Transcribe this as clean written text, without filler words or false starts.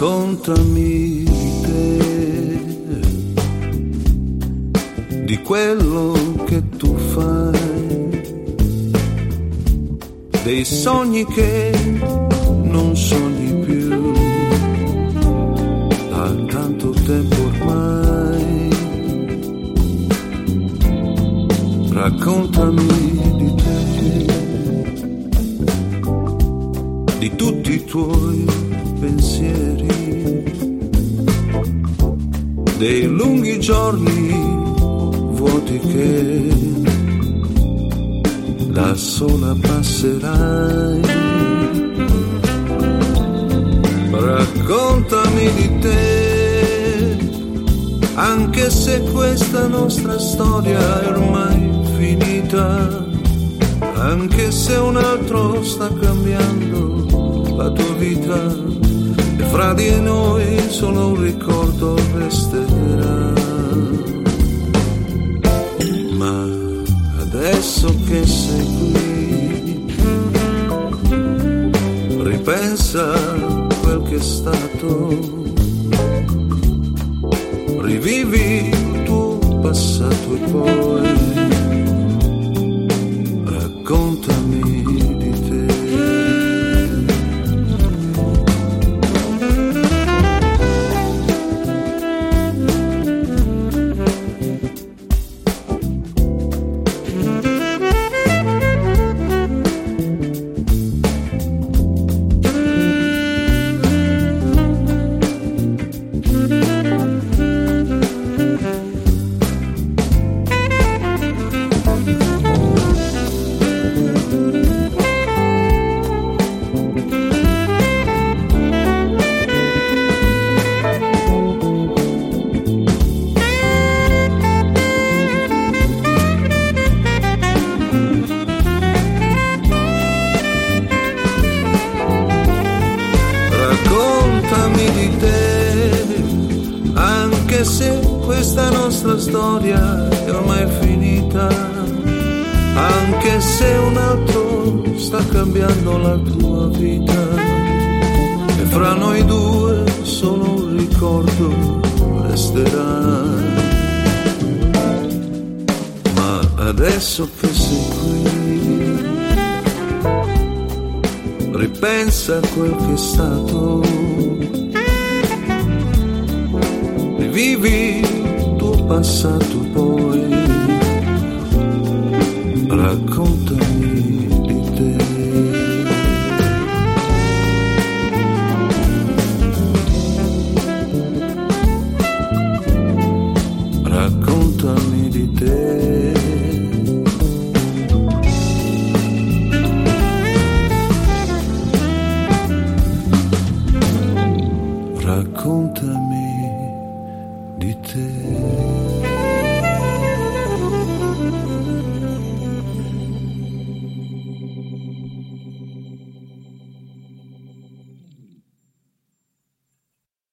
Raccontami di te, di quello che tu fai, dei sogni che non sogni più, da tanto tempo ormai. Raccontami di te, di tutti i tuoi pensieri, dei lunghi giorni vuoti che da sola passerai. Raccontami di te, anche se questa nostra storia è ormai finita, anche se un altro sta cambiando la tua vita, e fra di noi solo un ricordo resterà. Ma adesso che sei qui, ripensa a quel che è stato, rivivi il tuo passato e poi raccontami di te. Raccontami di te, anche se questa nostra storia è ormai finita, anche se un altro sta cambiando la tua vita, e fra noi due solo un ricordo resterà. Ma adesso che sei qui, ripensa a quel che è stato, rivivi il tuo passato poi, raccontami di te. Raccontami di te. Raccontami di te.